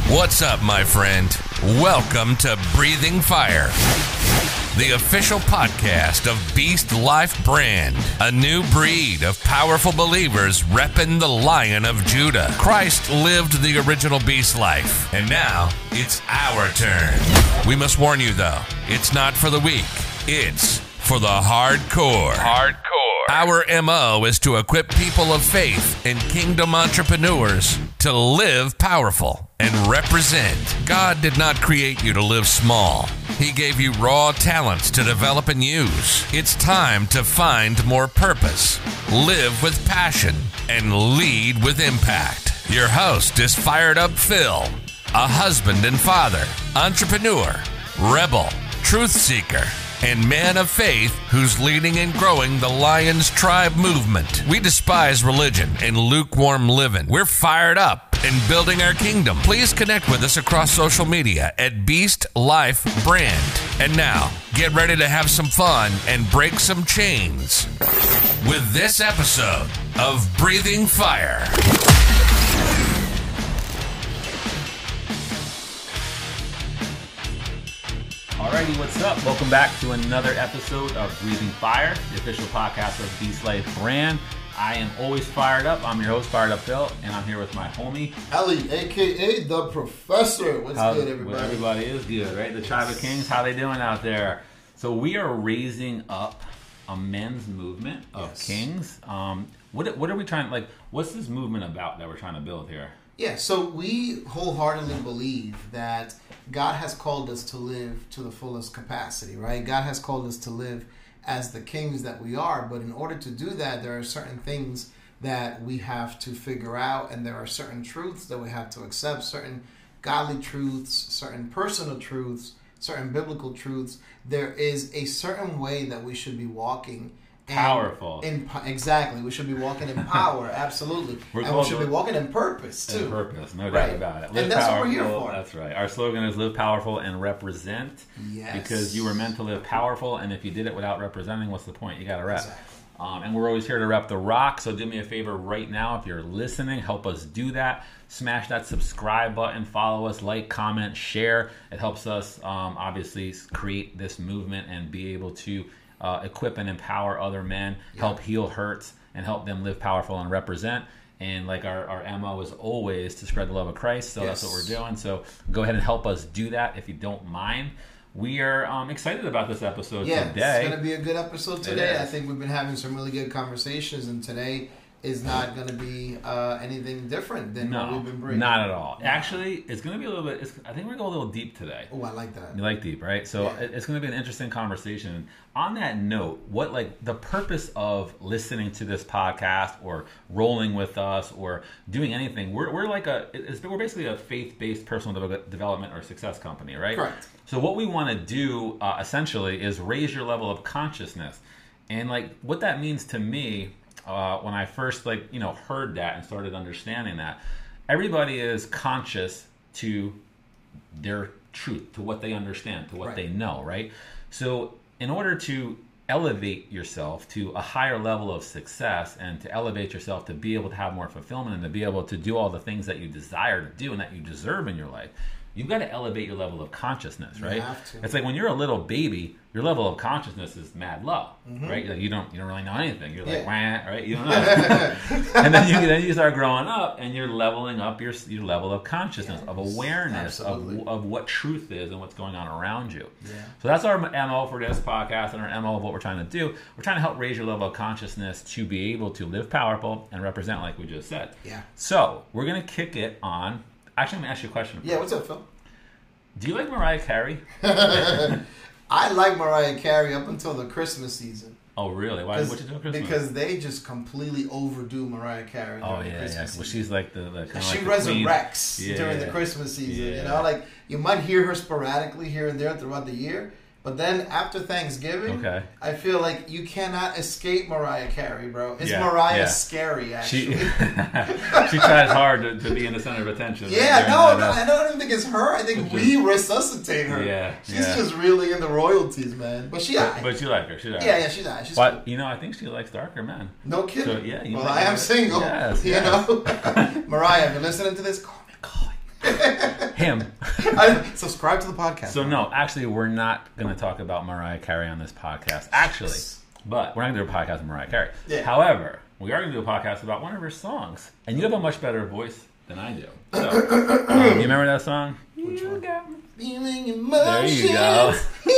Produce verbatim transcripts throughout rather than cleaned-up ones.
What's up, my friend? Welcome to Breathing Fire, the official podcast of Beast Life Brand, a new breed of powerful believers repping the Lion of Judah. Christ lived the original beast life, and now it's our turn. We must warn you, though, it's not for the weak. It's for the hardcore. Hardcore. Our M O is to equip people of faith and kingdom entrepreneurs to live powerful and represent. God did not create you to live small. He gave you raw talents to develop and use. It's time to find more purpose, live with passion, and lead with impact. Your host is Fired Up Phil, a husband and father, entrepreneur, rebel, truth seeker, and man of faith who's leading and growing the Lions Tribe movement. We despise religion and lukewarm living. We're fired up and building our kingdom. Please connect with us across social media at Beast Life Brand. And now, get ready to have some fun and break some chains with this episode of Breathing Fire. Alrighty, what's up? Welcome back to another episode of Breathing Fire, the official podcast of Beast Life Brand. I am always fired up. I'm your host, Fired Up Phil, and I'm here with my homie Ellie, aka the Professor. What's how, good, everybody? Everybody is good, right? The Tribe of Kings, how they doing out there? So we are raising up a men's movement of yes. kings. Um, what what are we trying? Like, what's this movement about that we're trying to build here? Yeah, so we wholeheartedly believe that God has called us to live to the fullest capacity, right? God has called us to live as the kings that we are, but in order to do that, there are certain things that we have to figure out, and there are certain truths that we have to accept, certain godly truths, certain personal truths, certain biblical truths. There is a certain way that we should be walking. Powerful. In, in, exactly. We should be walking in power, absolutely. We're and we should be walking in purpose, too. In purpose, no doubt right. about it. Live and that's powerful, what we're here for. That's right. Our slogan is live powerful and represent. Yes. Because you were meant to live powerful, and if you did it without representing, what's the point? You got to rep. Exactly. Um, and we're always here to rep the rock, so do me a favor right now. If you're listening, help us do that. Smash that subscribe button, follow us, like, comment, share. It helps us, um, obviously, create this movement and be able to Uh, equip and empower other men, yeah. help heal hurts, and help them live powerful and represent. And like our, our M O is always to spread the love of Christ, so yes. that's what we're doing. So go ahead and help us do that if you don't mind. We are um, excited about this episode yeah, today. Yeah, it's going to be a good episode today. I think we've been having some really good conversations, and today is not going to be uh, anything different than no, what we've been bringing. Not at all. No. Actually, it's going to be a little bit, it's, I think we're going to go a little deep today. Oh, I like that. You like deep, right? So yeah. it's going to be an interesting conversation. On that note, what like the purpose of listening to this podcast or rolling with us or doing anything, we're, we're like a, it's, we're basically a faith-based personal development or success company, right? Correct. So what we want to do uh, essentially is raise your level of consciousness. And like what that means to me, Uh, when I first like you know heard that and started understanding that, everybody is conscious to their truth, to what they understand, to what right. they know, right? So in order to elevate yourself to a higher level of success and to elevate yourself to be able to have more fulfillment and to be able to do all the things that you desire to do and that you deserve in your life, you've got to elevate your level of consciousness, right? You have to. It's like when you're a little baby, your level of consciousness is mad low, mm-hmm. right? Like you don't you don't really know anything. You're like, yeah. Wah, right? You don't know. And then you then you start growing up, and you're leveling up your your level of consciousness, yes. of awareness, of, of what truth is and what's going on around you. Yeah. So that's our M O for this podcast and our M O of what we're trying to do. We're trying to help raise your level of consciousness to be able to live powerful and represent, like we just said. Yeah. So we're gonna kick it on. Actually, I'm gonna ask you a question. Yeah. What's up, Phil? Do you like Mariah Carey? I like Mariah Carey up until the Christmas season. Oh, really? Why? What you do Christmas? Because they just completely overdo Mariah Carey. Oh yeah, yeah. Season. Well, she's like the, the kind of she like the resurrects yeah. during the Christmas season. Yeah. You know, like you might hear her sporadically here and there throughout the year, but then after Thanksgiving, okay. I feel like you cannot escape Mariah Carey, bro. It's yeah, Mariah yeah. scary, actually. She, she tries hard to, to be in the center of attention. Yeah, no, no, I don't even think it's her. I think we resuscitate her. Yeah, she's yeah. just reeling in the royalties, man. But she, but, but you like her. She's yeah, yeah, she's she's but cool. You know, I think she likes darker men. No kidding. So, yeah. You well, I am single. Yes, you yes. know, Mariah, if you're listening to this, call me. Call me. him. I, subscribe to the podcast. So no, actually, we're not going to talk about Mariah Carey on this podcast. Actually, but we're not going to do a podcast with Mariah Carey. Yeah. However, we are going to do a podcast about one of her songs, and you have a much better voice than I do. So, um, you remember that song? Which You one? got me. Feeling emotions. There you go.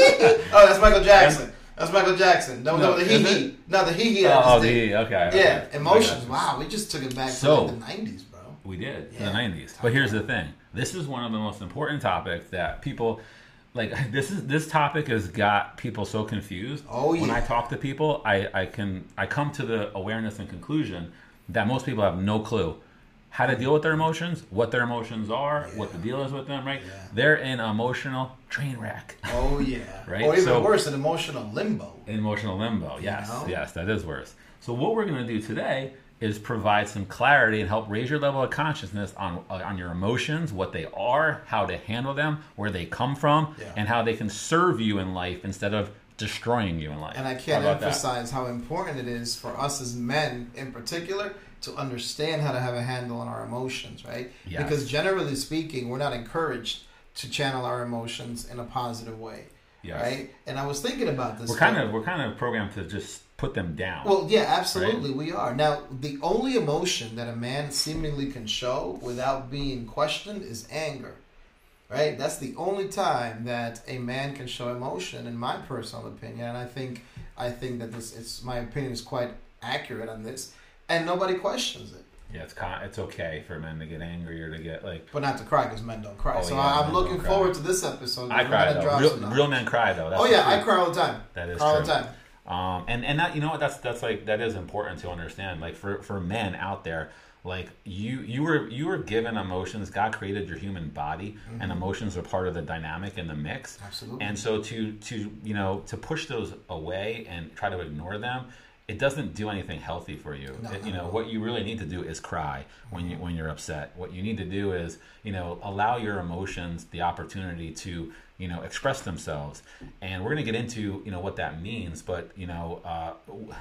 Oh, that's Michael Jackson. That's Michael Jackson. No, no, No, the is hee it? hee. No, the hee hee. Oh, oh, the okay. Yeah, okay. emotions. Okay. Wow, we just took it back So- to like the nineties, bro. We did in Yeah. the nineties. But here's the thing: this is one of the most important topics that people like. This is this topic has got people so confused. Oh, When yeah. I talk to people, I I can I come to the awareness and conclusion that most people have no clue how to deal with their emotions, what their emotions are, what the deal is with them. Right? Yeah. They're in emotional train wreck. Oh yeah. Right? Or even So- worse, an emotional limbo. Emotional limbo. Yes, know? yes, that is worse. So what we're going to do today is provide some clarity and help raise your level of consciousness on uh, on your emotions, what they are, how to handle them, where they come from, Yeah. and how they can serve you in life instead of destroying you in life. And I How can't about that? emphasize how important it is for us as men in particular to understand how to have a handle on our emotions, right? Yes. Because generally speaking, we're not encouraged to channel our emotions in a positive way, Yes. right? And I was thinking about this. We're kind of we're kind of programmed to just put them down. Well, yeah, absolutely, we are. Now, the only emotion that a man seemingly can show without being questioned is anger, right? That's the only time that a man can show emotion, in my personal opinion. And I think, I think that this, it's my opinion is quite accurate on this, and nobody questions it. yeah, it's kind it's okay for men to get angry or to get like. But not to cry, because men don't cry. Oh, so yeah, I'm men looking don't cry. forward to this episode. I We're cry gonna though. drop Real, some knowledge. real men cry though. That's Oh the yeah, I truth. cry all the time. That is cry all true. the time. Um, and and that you know what that's that's like that is important to understand. Like for, for men out there, like you you were you were given emotions. God created your human body, Mm-hmm. and emotions are part of the dynamic and the mix. Absolutely. And so to to you know to push those away and try to ignore them, it doesn't do anything healthy for you. No, It- you not know at all. what you really need to do is cry when you when you're upset. What you need to do is you know allow your emotions the opportunity to you know express themselves. And we're gonna get into you know what that means, but you know. Uh,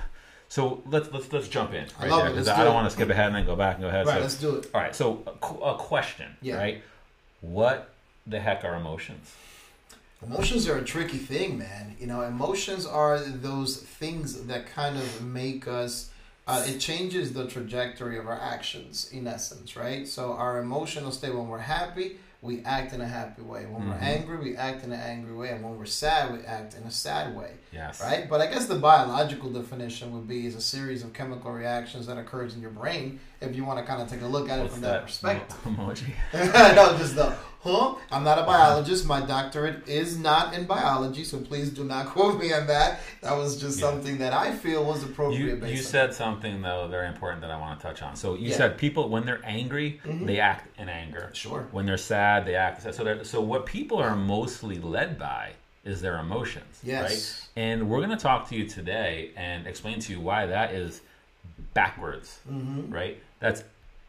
so let's let's let's jump in I right love there it. because Let's I do don't it. want to skip ahead and then go back and go ahead. Right, so, let's do it. All right. So a, qu- a question, Yeah. right? What the heck are emotions? Emotions are a tricky thing, man. You know, emotions are those things that kind of make us. Uh, it changes the trajectory of our actions, in essence, right? So our emotional state, when we're happy, we act in a happy way. When we're Mhm. angry, we act in an angry way. And when we're sad, we act in a sad way, Yes. right? But I guess the biological definition would be is a series of chemical reactions that occurs in your brain. If you want to kind of take a look at it What's from that that perspective. emoji? No, just the huh? I'm not a biologist. My doctorate is not in biology, so please do not quote me on that. That was just Yeah. something that I feel was appropriate. You, based you on- said something though very important that I want to touch on. So you Yeah. said people when they're angry, Mhm. they act in anger. Sure. When they're sad, they act sad. So they're, so what people are mostly led by is their emotions, Yes. right? And we're going to talk to you today and explain to you why that is backwards, Mm-hmm. right? That's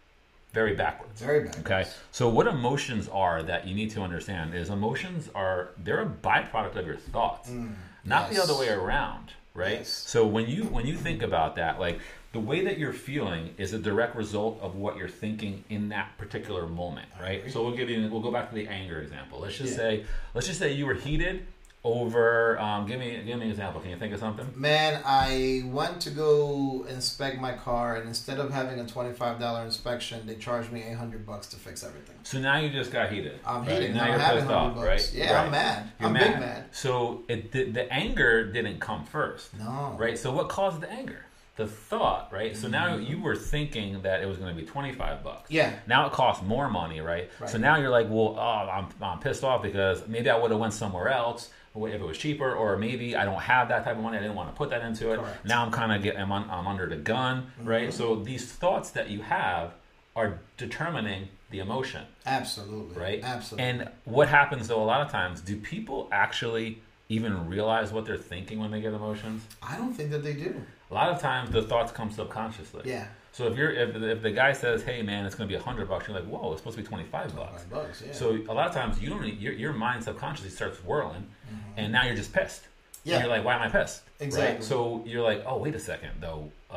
very backwards. Very bad. Okay, so what emotions are that you need to understand is emotions are they're a byproduct of your thoughts, not the yes. other way around, right? Yes. So when you when you think about that, like the way that you're feeling is a direct result of what you're thinking in that particular moment, right? agree. So we'll give you we'll go back to the anger example. Let's just Yeah. say let's just say you were heated over. Um, give me give me an example. Can you think of something? Man, I went to go inspect my car, and instead of having a twenty-five dollar inspection, they charged me eight hundred bucks to fix everything. So now you just got heated. I'm right? heated. Now I'm you're having pissed one off, hundred bucks. right? Yeah, Right. I'm mad. You're I'm mad. big mad. So it the, the anger didn't come first, No. right? So what caused the anger? The thought, right? So now you were thinking that it was going to be twenty-five bucks. Yeah. Now it costs more money, right? Right. So now you're like, well, oh, I'm, I'm pissed off because maybe I would have went somewhere else if it was cheaper, or maybe I don't have that type of money. I didn't want to put that into it. Correct. Now I'm kind of getting, I'm, un, I'm under the gun, right? So these thoughts that you have are determining the emotion. Absolutely. Right? Absolutely. And what happens though a lot of times, do people actually even realize what they're thinking when they get emotions? I don't think that they do. A lot of times the thoughts come subconsciously. Yeah. So if you're if, if the guy says, "Hey man, it's going to be a hundred bucks," you're like, "Whoa, it's supposed to be twenty-five bucks." Five bucks, yeah. So a lot of times you don't e- your your mind subconsciously starts whirling, and now you're just pissed. Yeah. And you're like, "Why am I pissed?" Exactly. Right? So you're like, "Oh, wait a second, though." Uh,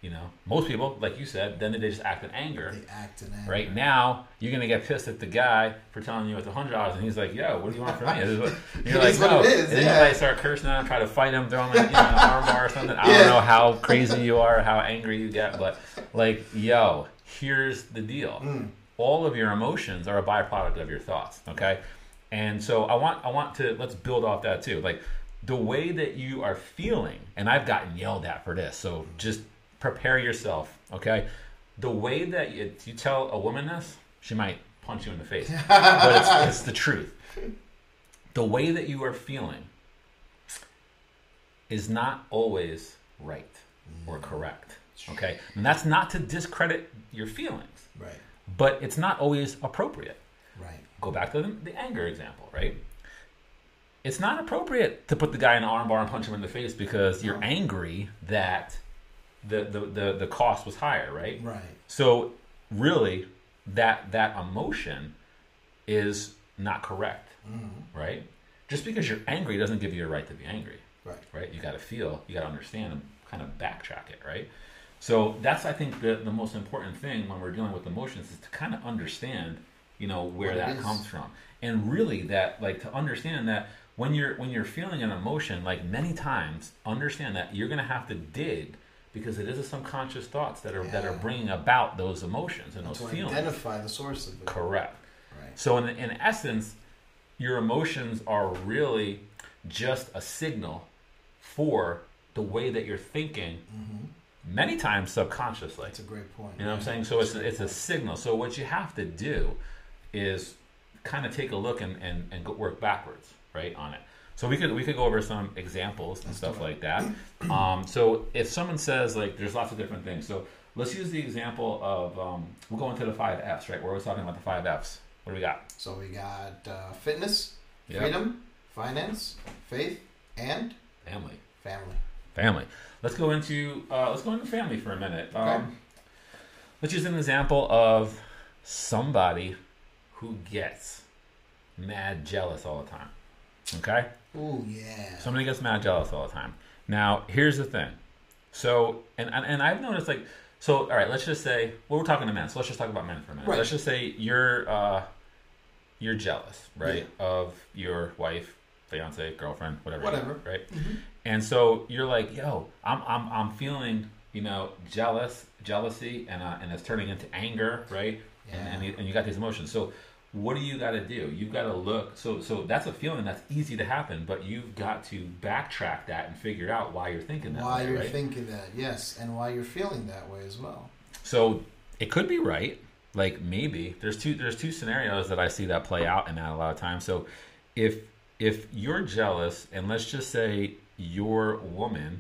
You know, most people, like you said, then they just act in anger. They act in anger. Right now, you're gonna get pissed at the guy for telling you it's a hundred dollars, and he's like, "Yo, what do you want from me?" This is what, and you're like, "No." Is, and then yeah. you might start cursing at him, try to fight him, throw him like, you know, an arm bar or something. I Yeah. don't know how crazy you are, how angry you get, but like, yo, here's the deal. Mm. All of your emotions are a byproduct of your thoughts. Okay, and so I want I want to let's build off that too. Like the way that you are feeling, and I've gotten yelled at for this, so just prepare yourself, okay? The way that you, you tell a woman this, she might punch you in the face, but it's, it's the truth. The way that you are feeling is not always right or correct, okay? And that's not to discredit your feelings, right? But it's not always appropriate. Right. Go back to the, the anger example, right? It's not appropriate to put the guy in an armbar and punch him in the face because you're no. angry that The, the, the, the cost was higher, right? Right. So really, that that emotion is not correct, mm-hmm. right? Just because you're angry doesn't give you a right to be angry, right? Right? You got to feel, you got to understand, and kind of backtrack it, right? So that's, I think, the the most important thing when we're dealing with emotions is to kind of understand, you know, where what that comes from, and really that, like, to understand that when you're when you're feeling an emotion, like many times, understand that you're gonna have to dig. Because it is the subconscious thoughts that are yeah. that are bringing about those emotions and, and those to feelings. Identify the source of it. Correct. Right. So in in essence, your emotions are really just a signal for the way that you're thinking. Mm-hmm. Many times subconsciously. That's a great point. You know what I'm saying? So it's it's a signal. So what you have to do is kind of take a look and and, and go work backwards, right, on it. So we could we could go over some examples and Let's stuff like that. Um, so if someone says, like, there's lots of different things. So let's use the example of um, we'll go into the five F's, right? We're always talking about the five F's. What do we got? So we got uh, fitness, yep. freedom, finance, faith, and family. Family. Family. Let's go into uh, let's go into family for a minute. Okay. Um, let's use an example of somebody who gets mad jealous all the time. Okay. Oh yeah. Somebody gets mad jealous all the time. Now, here's the thing. So, and, and and I've noticed, like, so, all right, let's just say, well, we're talking to men, so let's just talk about men for a minute. Right. Let's just say you're uh, you're jealous, right, yeah. of your wife, fiance, girlfriend, whatever. Whatever. You know, right? Mm-hmm. And so you're like, yo, I'm I'm I'm feeling, you know, jealous, jealousy, and uh, and it's turning into anger, right? Yeah. And and you, and you got these emotions. So what do you got to do? You've got to look. So, so that's a feeling that's easy to happen, but you've got to backtrack that and figure out why you're thinking that why way. Why you're right? thinking that, yes, and why you're feeling that way as well. So it could be right. Like maybe there's two there's two scenarios that I see that play out in that a lot of times. So if if you're jealous, and let's just say your woman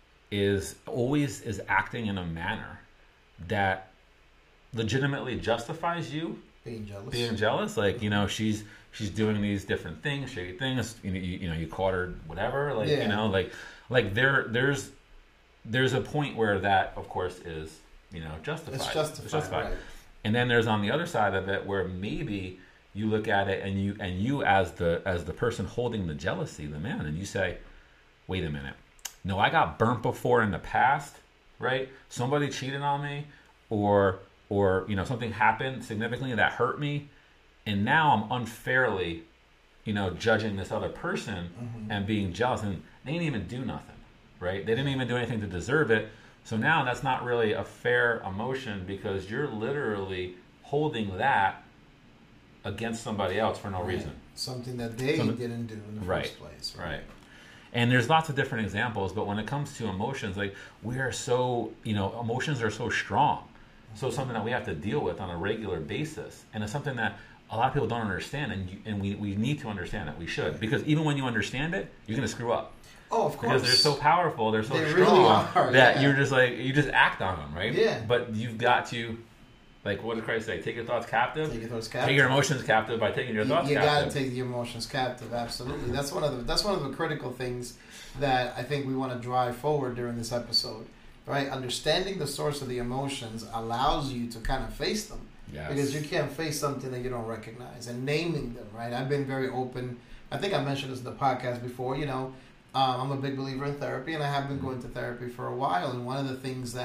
is always is acting in a manner that legitimately justifies you being jealous, being jealous, like, you know, she's she's doing these different things, shady things. You know, you, you know, you caught her, whatever. Like, yeah. you know, like, like there, there's, there's a point where that, of course, is, you know, justified. It's justified. It's justified. Right. And then there's on the other side of it where maybe you look at it and you and you as the as the person holding the jealousy, the man, and you say, wait a minute, no, I got burnt before in the past, right? Somebody cheated on me, or. or, you know, something happened significantly that hurt me, and now I'm unfairly, you know, judging this other person mm-hmm. and being jealous, and they didn't even do nothing, right? They didn't even do anything to deserve it. So now that's not really a fair emotion because you're literally holding that against somebody else for no right. reason. Something that they Something, didn't do in the right, first place. Right. right. And there's lots of different examples, but when it comes to emotions, like, we are so, you know, emotions are so strong. So something that we have to deal with on a regular basis, and it's something that a lot of people don't understand, and you, and we, we need to understand that we should, because even when you understand it, you're going to screw up. Oh, of course. Because they're so powerful, they're so they strong really are, that yeah. you're just like you just act on them, right? Yeah. But you've got to, like, what did Christ say? Take your thoughts captive. Take your thoughts captive. Take your emotions captive by taking your you, thoughts you captive. You got to take your emotions captive. Absolutely. That's one of the that's one of the critical things that I think we want to drive forward during this episode. Right, understanding the source of the emotions allows you to kind of face them. Yes. Because you can't face something that you don't recognize, and naming them. Right, I've been very open. I think I mentioned this in the podcast before. You know, um, I'm a big believer in therapy, and I have been going to therapy for a while. And one of the things that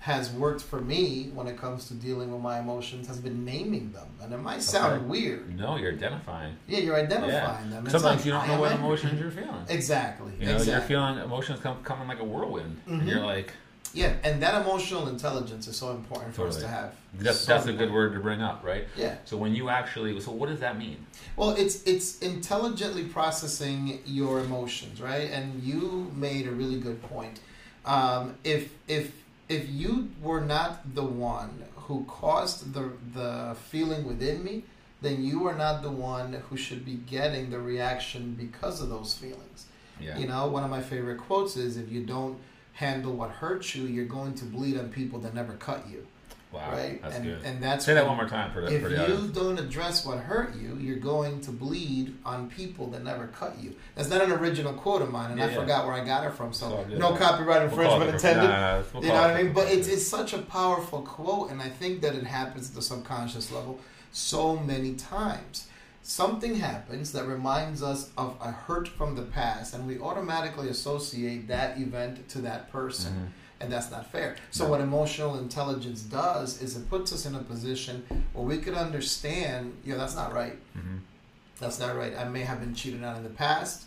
has worked for me when it comes to dealing with my emotions has been naming them. And it might sound Okay. weird. No, you're identifying. Yeah, you're identifying Yeah. them. It's Sometimes like, you don't I know am what angry. emotions you're feeling. Exactly. You know, exactly. you're feeling emotions come coming like a whirlwind, and Mhm. you're like, Yeah, and that emotional intelligence is so important for us Totally. to have. that's So that's a good important. word to bring up, right? Yeah. So when you actually, so what does that mean? Well, it's it's intelligently processing your emotions, right? And you made a really good point. Um, if if if you were not the one who caused the the feeling within me, then you are not the one who should be getting the reaction because of those feelings. Yeah. You know, one of my favorite quotes is, "If you don't handle what hurts you, you're going to bleed on people that never cut you." Wow. Right? That's and good. and that's Say that when- one more time for the, if for the you audience. don't address what hurt you, you're going to bleed on people that never cut you. That's not an original quote of mine, and Yeah, I yeah. forgot where I got it from. It's So all good. no copyright We'll call infringement it- intended. Nah, nah, we'll You call know it- what I mean? But it's it's such a powerful quote, and I think that it happens at the subconscious level so many times. Something happens that reminds us of a hurt from the past, and we automatically associate that event to that person. Mhm. And that's not fair. So No. what emotional intelligence does is it puts us in a position where we could understand, you know, that's not right. Mhm. That's not right. I may have been cheated on in the past,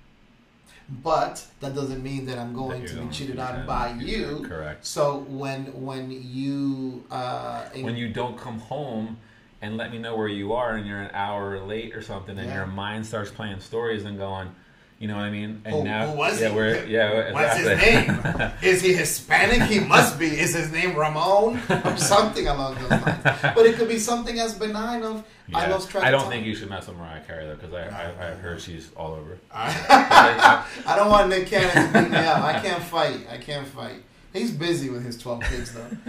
but that doesn't mean that I'm going That to you're be going cheated to on be by cheated. you. Correct. So when when you uh, When you don't come home and let me know where you are and you're an hour late or something, and Yeah. your mind starts playing stories and going, you know what I mean? And Who- now, who was yeah, he? we're yeah. What's his exactly. name? Is he Hispanic? He must be. Is his name Ramon? Or something along those lines. But it could be something as benign of I Yeah. lost track I of don't time. think you should mess with Mariah Carey though, because I, I I've heard she's all over. I don't want Nick Cannon to beat me up. I can't fight. I can't fight. He's busy with his twelve kids though.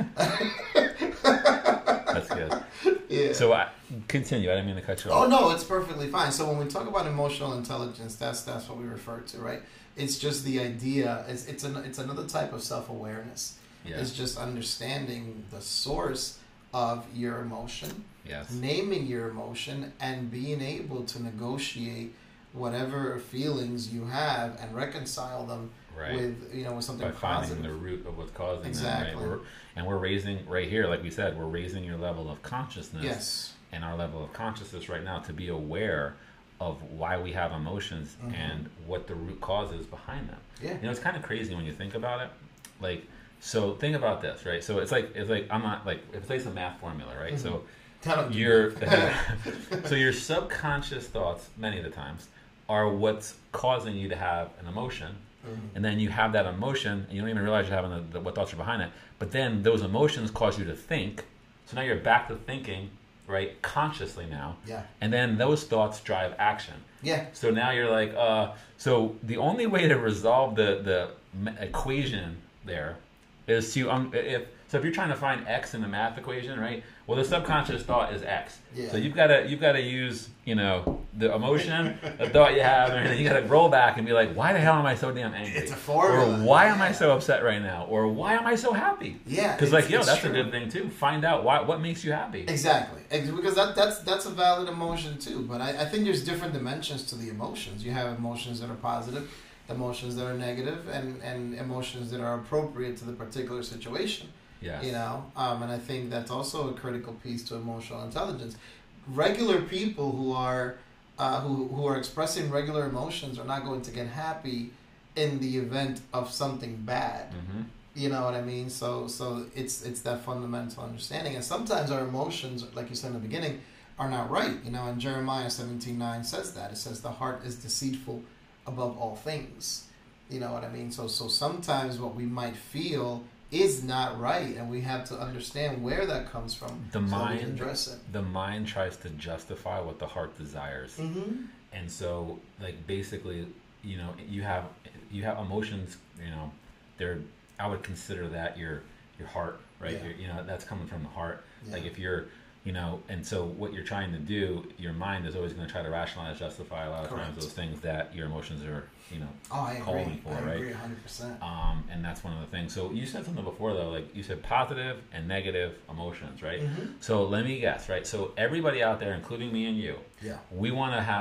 That's good. Yeah. So I, continue. I didn't mean to cut you off. Oh no, it's perfectly fine. So when we talk about emotional intelligence, that's that's what we refer to, right? It's just the idea. It's it's an it's another type of self awareness. Yeah. It's just understanding the source of your emotion, Yes. naming your emotion, and being able to negotiate whatever feelings you have and reconcile them Right. with you know with something By finding positive. the root of what's causing Exactly. them, right? We're, and we're raising right here, like we said, we're raising your level of consciousness. Yes. And our level of consciousness right now to be aware of why we have emotions Mhm. and what the root cause is behind them. Yeah. You know, it's kind of crazy when you think about it. Like, so think about this, right? So it's like it's like I'm not like it's like a math formula, right? Mhm. So I don't do your that. so your subconscious thoughts, many of the times, are what's causing you to have an emotion. Mhm. And then you have that emotion, and you don't even realize you're having the, the, what thoughts are behind it. But then those emotions cause you to think. So now you're back to thinking, right, consciously now. Yeah. And then those thoughts drive action. Yeah. So now you're like, uh, so the only way to resolve the the m- equation there is to um, if so if you're trying to find x in the math equation, right? Well, the subconscious thought is x. Yeah. So you've got to you've got to use you know the emotion, the thought you have, and then you got to roll back and be like, why the hell am I so damn angry? It's a formula. Or why am I so upset right now? Or why am I so happy? Yeah. Because it's- like yo, it's that's true. a good thing too. Find out why what makes you happy. Exactly, Ex- because that that's that's a valid emotion too. But I, I think there's different dimensions to the emotions. You have emotions that are positive, emotions that are negative, and and emotions that are appropriate to the particular situation. Yes. You know, um, and I think that's also a critical piece to emotional intelligence. Regular people who are uh, who who are expressing regular emotions are not going to get happy in the event of something bad. Mm-hmm. You know what I mean? So so it's it's that fundamental understanding. And sometimes our emotions, like you said in the beginning, are not right. You know, and Jeremiah seventeen nine says that. It says the heart is deceitful above all things. You know what I mean? So so sometimes what we might feel is not right, and we have to understand where that comes from. The so we can mind address it. the mind tries to justify what the heart desires. Mm-hmm. And so like basically, you know, you have you have emotions, you know, they're I would consider that your your heart, right? Yeah. Your, you know, that's coming from the heart. Yeah. Like if you're, you know, and so what you're trying to do, your mind is always going to try to rationalize, justify a lot of Correct. times those things that your emotions are, you know, Oh, I agree. calling for, I right? agree one hundred percent. Um, and that's one of the things. So you said something before though, like you said positive and negative emotions, right? Mhm. So let me guess, right? So everybody out there, including me and you, Yeah. we want to have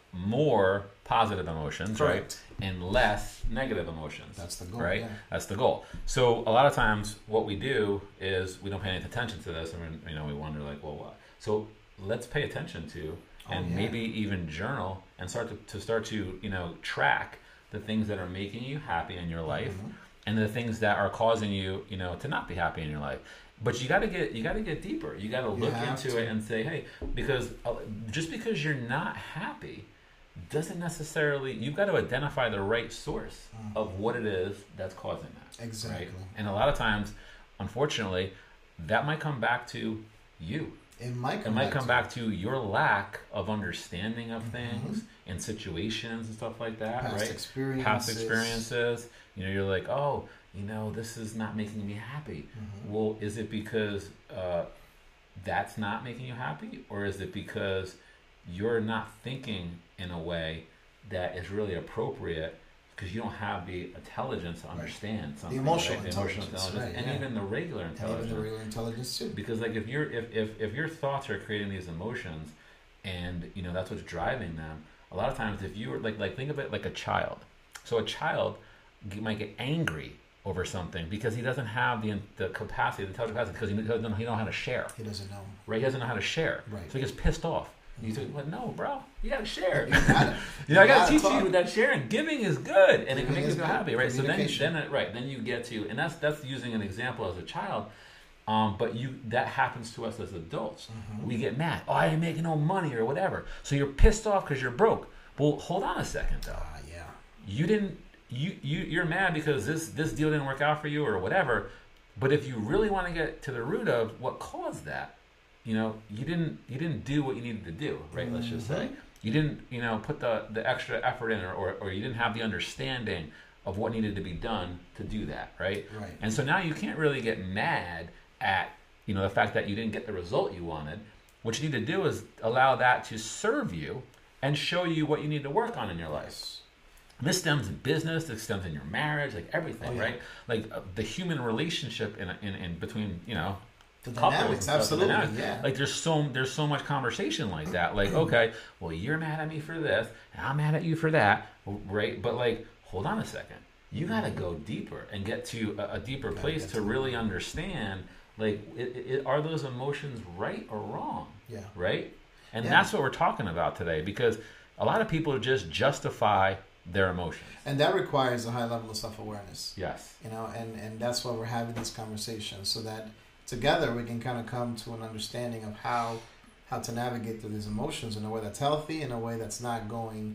more positive emotions, Correct. right? And less negative emotions. That's the goal, right? yeah. That's the goal. So a lot of times what we do is we don't pay any attention to this, and we, you know, we wonder like, well, what? So let's pay attention to, and Oh, yeah. maybe even journal and start to, to start to, you know, track the things that are making you happy in your life, Mm-hmm. and the things that are causing you, you know, to not be happy in your life. But you got to get you got to get deeper. You got to look have into to. it and say, hey, because uh, just because you're not happy doesn't necessarily, you've got to identify the right source Mm-hmm. of what it is that's causing that. Exactly. Right? And a lot of times, unfortunately, that might come back to you. It might It come might back come to back to your lack of understanding of Mm-hmm. things and situations and stuff like that, Past right? experiences. Past experiences. You know, you're like, oh, you know, this is not making me happy. Mm-hmm. Well, is it because uh, that's not making you happy? Or is it because you're not thinking in a way that is really appropriate because you don't have the intelligence to understand something, The emotional right? intelligence, The emotional intelligence, right, and yeah. even the regular And intelligence. even the regular intelligence too. Because like if you're if, if if your thoughts are creating these emotions, and you know that's what's driving them, a lot of times if you were like like think of it like a child. So a child g- might get angry over something because he doesn't have the the capacity, the intelligent capacity, because he doesn't know, he don't know how to share, He doesn't know. right? He doesn't know how to share, Right. so he gets pissed off. You think, well, no, bro, you gotta share. You gotta- You know, I you gotta gotta teach talk. you that sharing, giving is good, and it can Giving make you is feel good. happy, right? So then, Communication. then, it- right, then you get to, and that's that's using an example as a child, um, but you that happens to us as adults. Mm-hmm. We get mad. Oh, I ain't making no money or whatever. So you're pissed off because you're broke. Well, hold on a second though. Ah, yeah. You didn't. You you you're mad because this this deal didn't work out for you or whatever. But if you really want to get to the root of what caused that, you know, you didn't you didn't do what you needed to do, right? Let's just say you didn't, you know, put the the extra effort in, or, or or you didn't have the understanding of what needed to be done to do that, right? Right. And so now you can't really get mad at, you know, the fact that you didn't get the result you wanted. What you need to do is allow that to serve you and show you what you need to work on in your life. This stems in business. This stems in your marriage, like everything, Oh, yeah. right? Like uh, the human relationship in, in in between, you know, The couples dynamics, and stuff, the absolutely, dynamics. yeah. Like there's so there's so much conversation like that. Like, okay, well, you're mad at me for this, and I'm mad at you for that, right? But like, hold on a second. You got to go deeper and get to a, a deeper place get to to really understand. Like, it, it, are those emotions right or wrong? Yeah. Right. And Yeah. that's what we're talking about today, because a lot of people just justify their emotions. And that requires a high level of self-awareness. Yes. You know, and, and that's why we're having this conversation, so that together we can kind of come to an understanding of how how to navigate through these emotions in a way that's healthy, in a way that's not going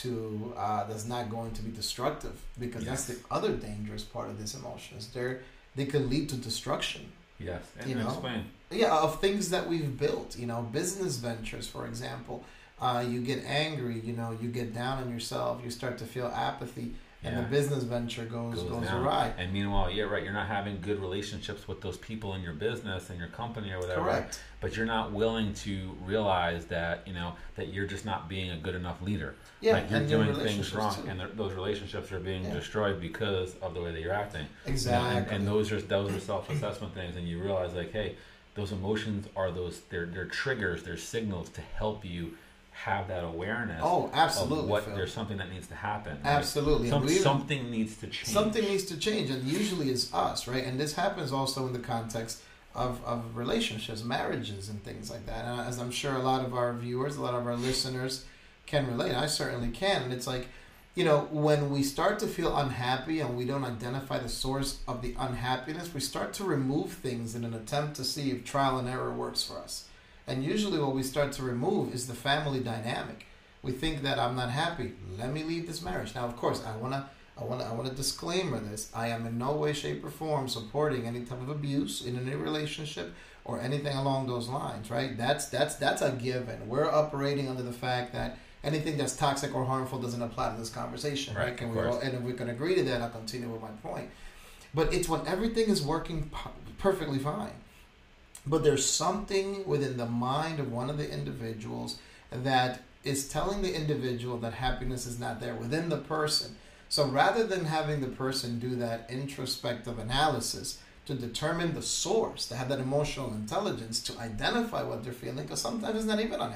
to uh, that's not going to be destructive, because Yes. that's the other dangerous part of these emotions. They're they could lead to destruction. Yes. And You know? explain. Yeah, of things that we've built. You know, business ventures, for example. Uh, you get angry. You know, you get down on yourself. You start to feel apathy, and Yeah. the business venture goes Goes goes, down. awry. And meanwhile, yeah, right, you're not having good relationships with those people in your business and your company or whatever. Correct. But you're not willing to realize that, you know, that you're just not being a good enough leader. Yeah, like you're and your doing things relationships wrong, too. and th- those relationships are being Yeah. destroyed because of the way that you're acting. You know, Exactly. and, and those are those are self-assessment things, and you realize like, hey, those emotions are those they're they're triggers, they're signals to help you have that awareness. Oh, absolutely, Of what Phil. there's something that needs to happen. right? Absolutely. And Some, we even- something needs to change. Something needs to change, and usually it's us, right? And this happens also in the context of, of relationships, marriages, and things like that. And as I'm sure a lot of our viewers, a lot of our listeners can relate, I certainly can. And it's like, you know, when we start to feel unhappy and we don't identify the source of the unhappiness, we start to remove things in an attempt to see if trial and error works for us. And usually what we start to remove is the family dynamic. We think that I'm not happy. Let me leave this marriage. Now, of course, I want to I want to I want to disclaimer this. I am in no way, shape, or form supporting any type of abuse in any relationship or anything along those lines, right? That's that's that's a given. We're operating under the fact that anything that's toxic or harmful doesn't apply to this conversation, right? Right, Can of we course. all, and if we can agree to that, I'll continue with my point. But it's when everything is working p- perfectly fine. But there's something within the mind of one of the individuals that is telling the individual that happiness is not there within the person. So rather than having the person do that introspective analysis to determine the source, to have that emotional intelligence to identify what they're feeling, because sometimes it's not even unhappiness.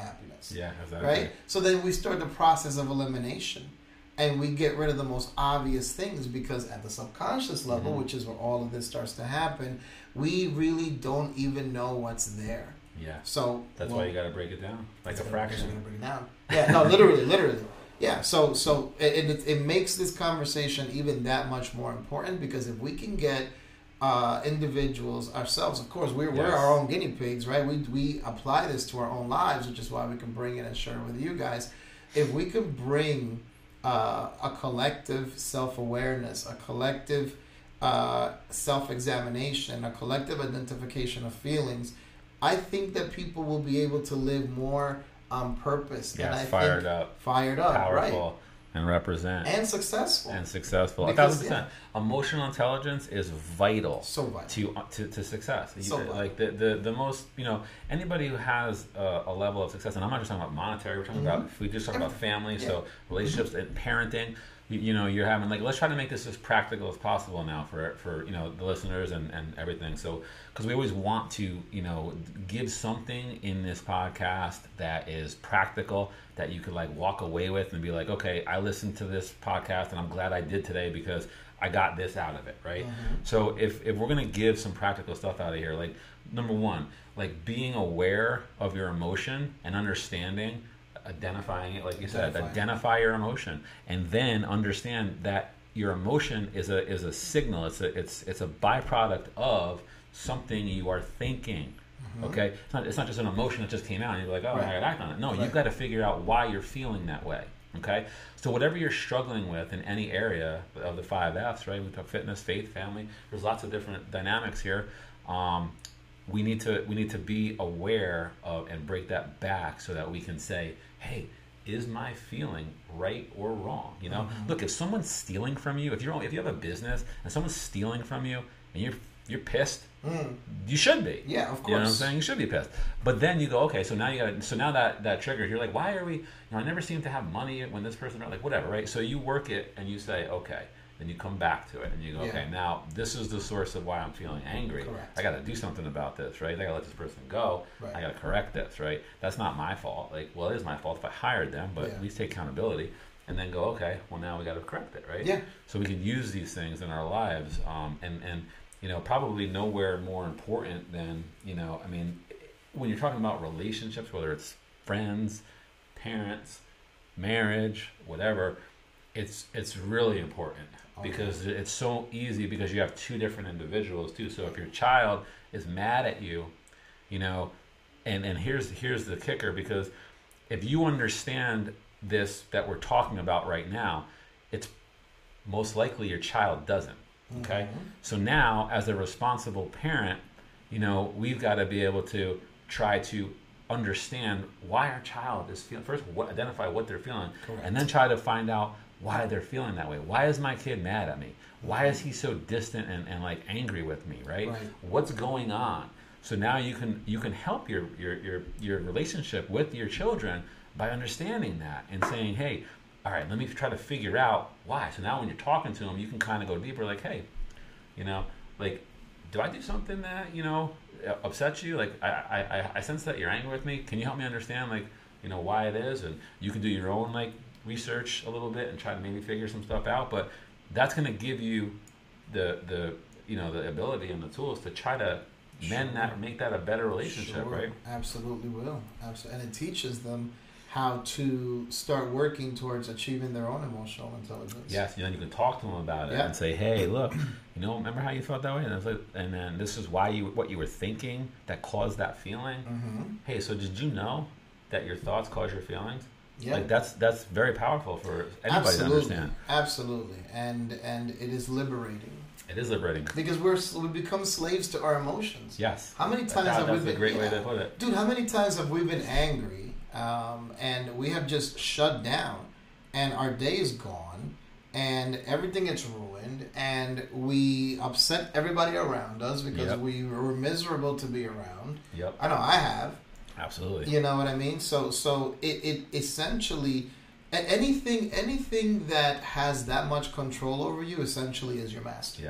ourselves. Yeah, exactly. Right? So then we start the process of elimination. And we get rid of the most obvious things because at the subconscious level, mm-hmm. which is where all of this starts to happen, we really don't even know what's there. Yeah. So that's well, why you got to break it down, like a fraction. You break it down. Yeah. No, literally, literally. Yeah. So, so it, it it makes this conversation even that much more important because if we can get uh, individuals ourselves, of course, we're yes. we're our own guinea pigs, right? We we apply this to our own lives, which is why we can bring it and share it with you guys. If we can bring Uh, a collective self-awareness, a collective uh, self-examination, a collective identification of feelings, I think that people will be able to live more on purpose. Yeah, and I fired think up, fired up, powerful, right? And represent, and successful, and successful. Because, a thousand percent. Yeah. Emotional intelligence is vital, so vital to to, to success. So you, like the, the the most, you know, anybody who has a, a level of success, and I'm not just talking about monetary. We're talking mm-hmm. about if we just talk about family, yeah. so relationships mm-hmm. and parenting. You, you know, you're having like let's try to make this as practical as possible now for for you know the listeners and and everything. So because we always want to you know give something in this podcast that is practical, that you could like walk away with and be like, okay, I listened to this podcast and I'm glad I did today because I got this out of it, right? Mm-hmm. So if, if we're going to give some practical stuff out of here, like number one, like being aware of your emotion and understanding, identifying it, like you said, identify, identify your emotion, and then understand that your emotion is a is a signal. It's a it's it's a byproduct of something you are thinking. Mm-hmm. Okay, it's not it's not just an emotion that just came out and you're like, oh, right. I gotta act on it. No, right. You've got to figure out why you're feeling that way. Okay, so whatever you're struggling with in any area of the five F's, right? We talk fitness, faith, family. There's lots of different dynamics here. Um, we need to we need to be aware of and break that back so that we can say, hey, is my feeling right or wrong? You know, mm-hmm. Look, if someone's stealing from you, if you're if you have a business and someone's stealing from you and you're you're pissed, mm. you should be. Yeah, of course. You know what I'm saying? You should be pissed. But then you go, okay, so now you got so now that that triggers. You're like, why are we? You know, I never seem to have money when this person like whatever, right? So you work it and you say, okay. Then you come back to it and you go, okay, yeah. Now this is the source of why I'm feeling angry. Correct. I got to do something about this, right? I got to let this person go. Right. I got to correct this, right? That's not my fault. Like, well, it is my fault if I hired them, but yeah. at least take accountability and then go, okay, well, now we got to correct it, right? Yeah. So we can use these things in our lives, um, and and you know, probably nowhere more important than you know, I mean, when you're talking about relationships, whether it's friends, parents, marriage, whatever, it's it's really important. Okay. Because it's so easy because you have two different individuals too. So if your child is mad at you, you know, and, and here's here's the kicker, because if you understand this that we're talking about right now, it's most likely your child doesn't. Okay? Mm-hmm. So now as a responsible parent, you know, we've got to be able to try to understand why our child is feeling, first what, identify what they're feeling. Correct. And then try to find out why they're feeling that way. Why is my kid mad at me? Why is he so distant and, and like angry with me, right? right? What's going on? So now you can you can help your, your your your relationship with your children by understanding that and saying, hey, all right, let me try to figure out why. So now when you're talking to them, you can kind of go deeper, like, hey, you know, like, do I do something that, you know, upsets you? Like, I, I, I sense that you're angry with me. Can you help me understand, like, you know, why it is? And you can do your own, like, research a little bit and try to maybe figure some stuff out. But that's going to give you the, the, you know, the ability and the tools to try to mend sure. that, make that a better relationship, sure. right? Absolutely will. Absolutely. And it teaches them how to start working towards achieving their own emotional intelligence. Yes, and then you can talk to them about it yeah. and say, "Hey, look, you know, remember how you felt that way, and, it's like, and then this is why you, what you were thinking that caused that feeling. Mm-hmm. Hey, so did you know that your thoughts cause your feelings? Yeah, like that's that's very powerful for anybody Absolutely. to understand. Absolutely, and and it is liberating. It is liberating because we're we become slaves to our emotions. Yes. How many times that, have we been? That's a great yeah, way to put it, dude. How many times have we been angry? Um, and we have just shut down, and our day is gone, and everything gets ruined, and we upset everybody around us because yep. we were miserable to be around. Yep. I know I have. Absolutely. You know what I mean? So, so it, it essentially anything anything that has that much control over you essentially is your master. Yes.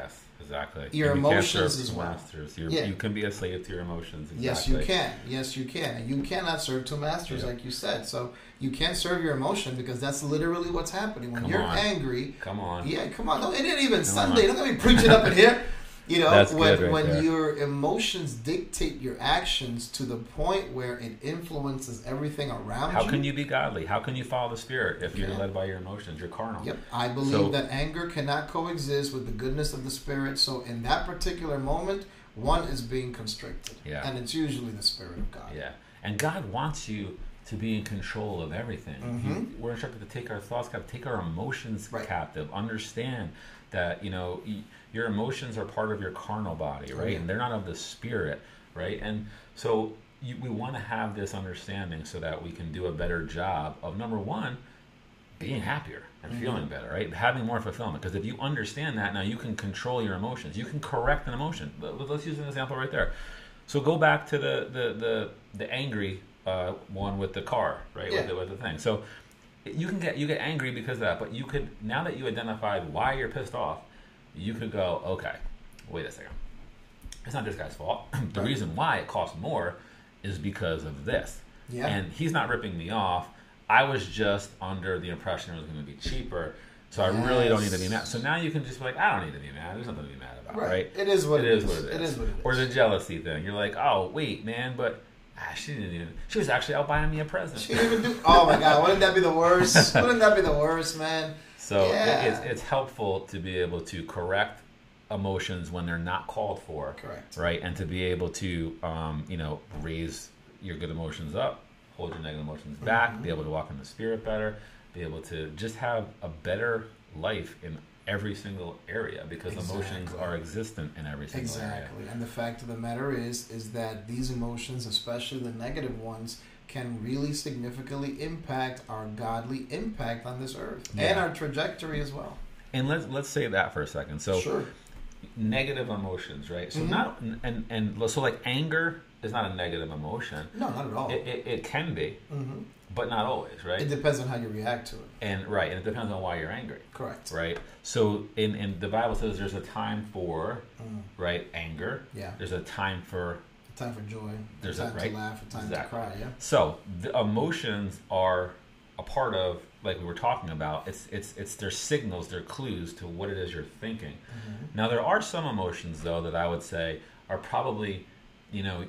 Exactly. your And you can't emotions serve as two well. masters. You're, Yeah. You can be a slave to your emotions. Exactly. Yes, you can. Yes, you can. And you cannot serve two masters, Yep. like you said. So you can't serve your emotion because that's literally what's happening. When Come you're on. angry, Come on. yeah, come on. No, it ain't even Come Sunday. on. Don't let me preaching up in here. You know, That's when good right when there. your emotions dictate your actions to the point where it influences everything around How you. can you be godly? How can you follow the Spirit if you're Yeah. led by your emotions? You're carnal. Yep, I believe So- that anger cannot coexist with the goodness of the Spirit. So in that particular moment, one is being constricted, Yeah. and it's usually the Spirit of God. Yeah. And God wants you to be in control of everything. Mhm. You, we're instructed to take our thoughts captive, take our emotions Right. captive. Understand that, you know, y- your emotions are part of your carnal body, right? yeah. And they're not of the Spirit, right? And so you, we want to have this understanding so that we can do a better job of, number one, being happier and Mhm. feeling better, right? Having more fulfillment. Because if you understand that, now you can control your emotions. You can correct an emotion. Let- Let's use an example right there. So go back to the the the, the angry uh, one with the car, right? Yeah. With, the, with the thing. So you can get you get angry because of that, but you could, now that you identified why you're pissed off, you could go, okay, wait a second. It's not this guy's fault. The Right. reason why it costs more is because of this. Yeah. And he's not ripping me off. I was just under the impression it was going to be cheaper, so I really don't need to be mad. So now you can just be like, I don't need to be mad. There's nothing to be mad about, right? Right. It is what it it is. is. What it is. It is what it is. Or the jealousy thing. You're like, oh wait, man, but ah, she didn't even. She was actually out buying me a present. She didn't even do. Oh my God! Wouldn't that be the worst? Wouldn't that be the worst, man? So Yeah. it, it's it's helpful to be able to correct emotions when they're not called for. Correct. Right, and to be able to, um, you know, raise your good emotions up, hold your negative emotions back, Mm-hmm. be able to walk in the Spirit better, be able to just have a better life in every single area, because emotions Exactly. are existent in every single area. Exactly. And the fact of the matter is, is that these emotions, especially the negative ones, can really significantly impact our godly impact on this earth and Yeah. our trajectory as well. And let's let's say that for a second. So Sure. negative emotions, right? So Mhm. not and and so like anger is not a negative emotion. No, not at all. It, it, it can be, hmm but not always, right? It depends on how you react to it. And right, and it depends on why you're angry. Correct. Right. So in, in the Bible says there's a time for Mm. right anger. Yeah. There's a time for A time for joy. There's a a- time right? to laugh. A time Exactly. to cry. Yeah. so the emotions are a part of, like we were talking about. It's it's it's their signals, their clues to what it is you're thinking. Mm-hmm. Now there are some emotions though that I would say are probably, you know,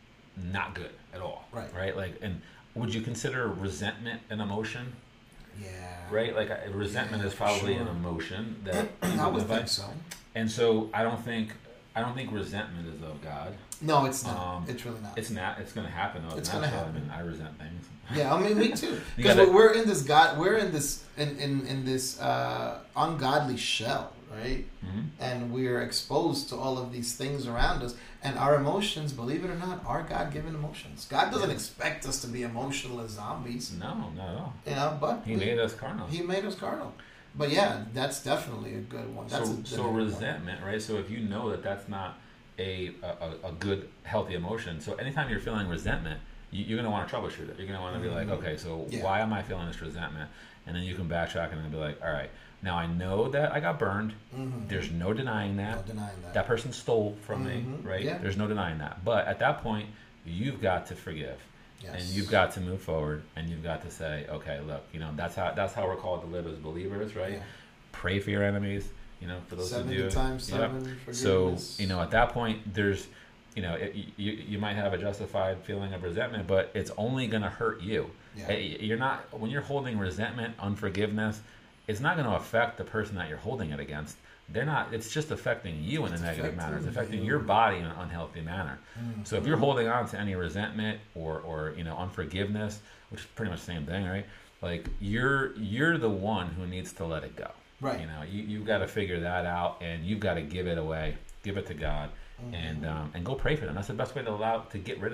not good at all. Right. Right. Like, and would you consider resentment an emotion? Yeah. Right. Like uh, resentment Yeah, is probably sure. an emotion that I would identify- think so. And so I don't think I don't think resentment is of God. No, it's not. Um, it's really not. It's not. It's going to happen though. It's natural. gonna happen. I mean, I resent things. Yeah, I mean, me too. You Because gotta- we're in this God, we're in this in in, in this uh, ungodly shell, right? Mhm. And we're exposed to all of these things around us, and our emotions, believe it or not, are God-given emotions. God doesn't Yeah. expect us to be emotional as zombies, No, not at all. you know. But He we- made us carnal. He made us carnal. But yeah, that's definitely a good one. That's so a, that's so a good one. resentment, right? So if you know that that's not a a, a good healthy emotion, so anytime you're feeling resentment, you, you're going to want to troubleshoot it. You're going to want to be like, Mhm. okay, so Yeah. why am I feeling this resentment? And then you can backtrack and then be like, all right, now I know that I got burned. Mhm. There's no denying that. No denying that. That person stole from me, Mhm. right? Yeah. There's no denying that. But at that point, you've got to forgive. Yes. And you've got to move forward, and you've got to say, okay, look, you know, that's how that's how we're called to live as believers, right? Yeah. Pray for your enemies, you know, for those who seventy do. times Yep. seven. So, forgiveness. you know, at that point, there's, you know, it, you you might have a justified feeling of resentment, but it's only going to hurt you. Yeah. Eh, You're not when you're holding resentment, unforgiveness. It's not going to affect the person that you're holding it against. They're not. It's just affecting you in It's a negative manner. It's affecting affecting you. your body in an unhealthy manner. Mm. So if you're holding on to any resentment or, or you know unforgiveness, which is pretty much the same thing, right? Like you're you're the one who needs to let it go. Right. You know, you you've got to figure that out, and you've got to give it away, give it to God, Mhm. and um, and go pray for them. That's the best way to allow to get rid of it.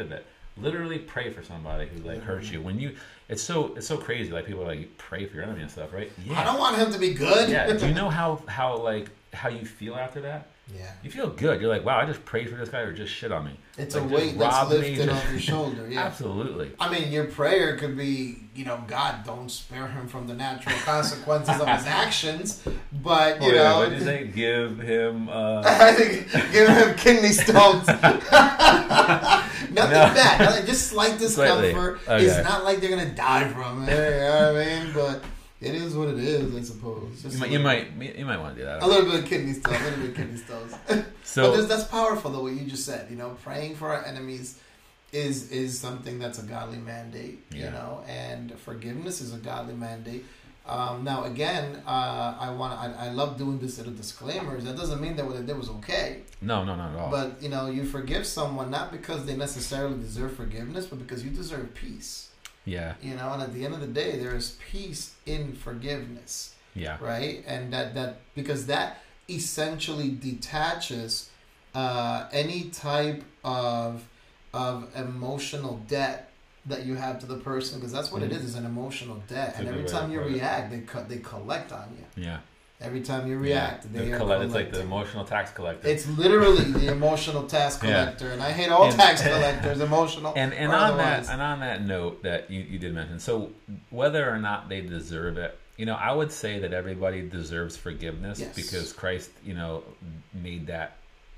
Literally pray for somebody who like hurts you. When you, it's so it's so crazy. Like people are like, you pray for your enemy and stuff, right? Yeah. I don't want him to be good. Yeah. Do you know how how like how you feel after that? Yeah. You feel good. You're like, wow, I just prayed for this guy or just shit on me. It's like, a weight that's lifted me, off your shoulder. Yeah. Absolutely. I mean, your prayer could be, you know, God, don't spare him from the natural consequences of his actions. But, you oh, yeah, know. What did you say? Give him. Uh... I think give him kidney stones. Nothing no. bad. Nothing, just slight discomfort. Okay. It's not like they're going to die from it. You know what I mean? But. It is what it is, I suppose. You might, you might, you might want to do that. A little bit of kidney stones, a little bit of kidney stones. So, but that's powerful, though. What you just said, you know, praying for our enemies is is something that's a godly mandate. Yeah. You know, and forgiveness is a godly mandate. Um, now, again, uh, I want, I, I love doing this little disclaimers. That doesn't mean that what they did was okay. No, no, not at all. But you know, you forgive someone not because they necessarily deserve forgiveness, but because you deserve peace. Yeah. You know, and at the end of the day, there is peace in forgiveness. Yeah. Right? And that, that because that essentially detaches uh, any type of of emotional debt that you have to the person, because that's what mm-hmm. it is, is an emotional debt. It's and every time you react, they co- they collect on you. Yeah. Every time you react, yeah. they are collect, It's like the emotional tax collector. It's literally the emotional tax collector, yeah. and I hate all and, tax collectors. Emotional, and and on otherwise. that and on that note that you, you did mention, so whether or not they deserve it, you know, I would say that everybody deserves forgiveness yes. because Christ, you know, made that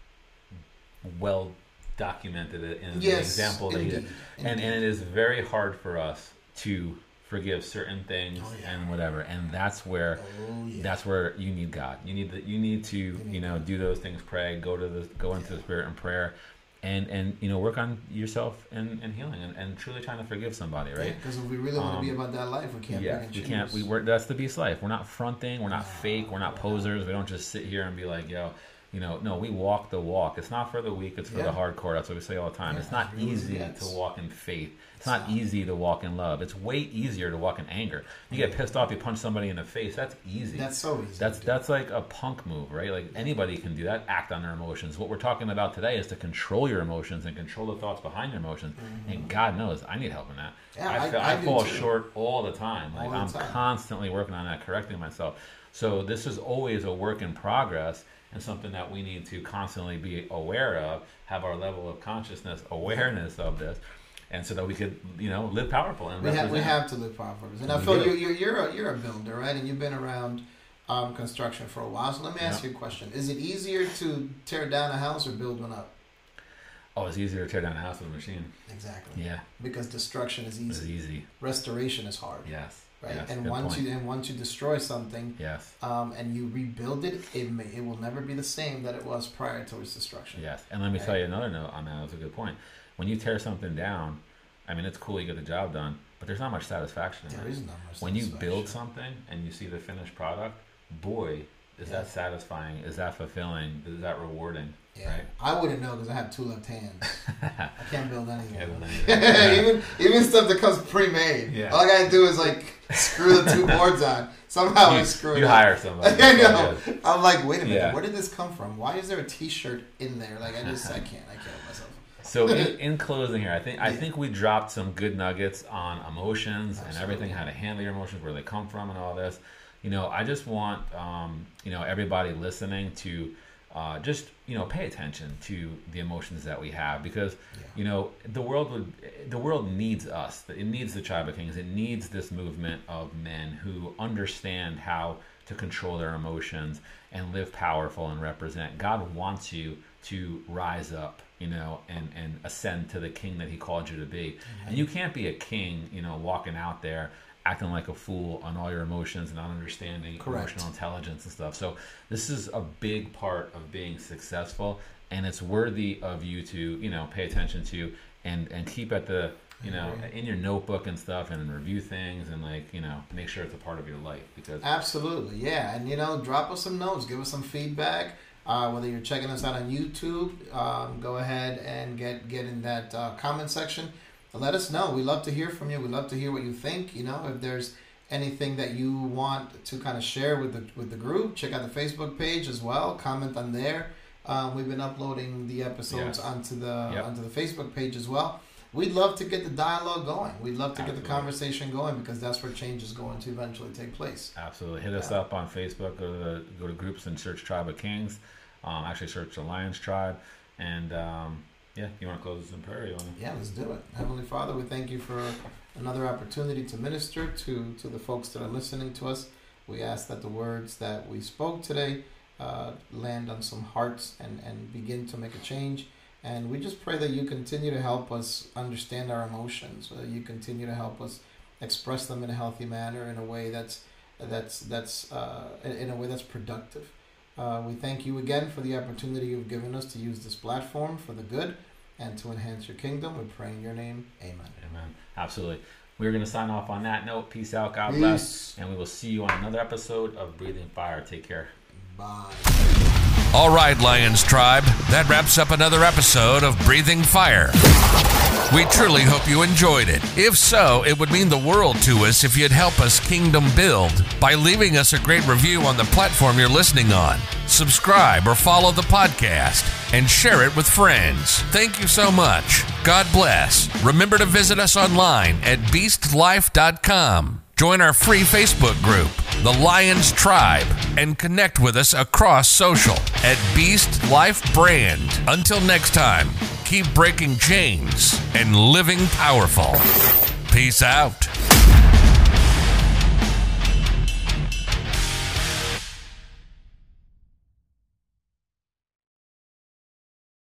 well documented in yes, the example that he did, and and it is very hard for us to forgive certain things oh, yeah. and whatever, and that's where oh, yeah. that's where you need God. You need the, you need to you, need you know God. do those things. Pray, go to the go into yeah. the Spirit in prayer, and and you know work on yourself and, and healing and, and truly trying to forgive somebody, right? Because yeah, if we really um, want to be about that life, we can't. Yeah, we can't. We work. That's the beast life. We're not fronting. We're not no, fake. We're not posers. We don't just sit here and be like, yo. You know, no, we walk the walk. It's not for the weak, it's for yeah. the hardcore. That's what we say all the time. Yeah, it's not really easy is. to walk in faith. It's, it's not, not easy to walk in love. It's way easier to walk in anger. You yeah. get pissed off, you punch somebody in the face. That's easy. That's so easy. That's that's like a punk move, right? Like anybody can do that, act on their emotions. What we're talking about today is to control your emotions and control the thoughts behind your emotions. Mm-hmm. And God knows, I need help in that. Yeah, I, I, feel, I, I fall too. short all the time. Like all the I'm time. constantly working on that, correcting myself. So this is always a work in progress. And something that we need to constantly be aware of, have our level of consciousness, awareness of this, and so that we could, you know, live powerful and we have we have to live powerful. And I feel you you're you're a, you're a builder, right? And you've been around um, construction for a while. So let me ask yeah. you a question: is it easier to tear down a house or build one up? Oh, it's easier to tear down a house with a machine. Exactly. Yeah. Because destruction is easy. It's easy. Restoration is hard. Yes. Right, yes, and once point. you and once you destroy something, yes, um, and you rebuild it, it may, it will never be the same that it was prior to its destruction. Yes, and let me right? tell you another note on that. That's a good point. When you tear something down, I mean, it's cool you get the job done, but there's not much satisfaction in there that. There is not much. When you build something and you see the finished product, boy, is yeah. that satisfying? Is that fulfilling? Is that rewarding? Yeah, right? I wouldn't know because I have two left hands. I can't build anything. Yeah, build anything. even even stuff that comes pre-made. Yeah. All I gotta do is like screw the two boards on. Somehow you, I screw it. You up. hire somebody. I know. I'm like, wait a minute, yeah. where did this come from? Why is there a T-shirt in there? Like I just I can't I can't myself. So in, in closing here, I think I think we dropped some good nuggets on emotions Absolutely. and everything, how to handle your emotions, where they come from, and all this. You know, I just want um, you know everybody listening to. Uh, just you know, pay attention to the emotions that we have, because yeah. you know the world would, the world needs us. It needs the Tribe of Kings. It needs this movement of men who understand how to control their emotions and live powerful and represent. God wants you to rise up, you know, and and ascend to the king that He called you to be. Mm-hmm. And you can't be a king, you know, walking out there acting like a fool on all your emotions and not understanding Correct. emotional intelligence and stuff. So this is a big part of being successful, and it's worthy of you to, you know, pay attention to and, and keep at the, you know, in your notebook and stuff, and review things and, like, you know, make sure it's a part of your life. Because Absolutely, yeah. And, you know, drop us some notes, give us some feedback. Uh, whether you're checking us out on YouTube, um, go ahead and get, get in that uh, comment section. Let us know. We love to hear from you. We love to hear what you think. You know, if there's anything that you want to kind of share with the with the group, check out the Facebook page as well. Comment on there. Um, we've been uploading the episodes yes. onto the yep. onto the Facebook page as well. we'd love to get the dialogue going. We'd love to Absolutely. get the conversation going, because that's where change is going to eventually take place. Absolutely. Hit us Yeah. up on Facebook. Go to the, go to groups and search Tribe of Kings. Um, actually, search the Lions Tribe. And um, yeah, you want to close this in prayer? You want to? Yeah, let's do it. Heavenly Father, we thank you for another opportunity to minister to, to the folks that are listening to us. We ask that the words that we spoke today uh, land on some hearts and, and begin to make a change. And we just pray that you continue to help us understand our emotions, so that you continue to help us express them in a healthy manner, in a way that's that's that's uh, in a way that's productive. Uh, we thank you again for the opportunity you've given us to use this platform for the good and to enhance your kingdom. We pray in your name. Amen. Amen. Absolutely. We're going to sign off on that note. Peace out. God Peace. bless. And we will see you on another episode of Breathing Fire. Take care. Bye. All right, Lions Tribe, that wraps up another episode of Breathing Fire. We truly hope you enjoyed it. If so, it would mean the world to us if you'd help us kingdom build by leaving us a great review on the platform you're listening on. Subscribe or follow the podcast and share it with friends. Thank you so much. God bless. Remember to visit us online at beast life dot com. Join our free Facebook group, The Lions Tribe, and connect with us across social at Beast Life Brand. Until next time, keep breaking chains and living powerful. Peace out.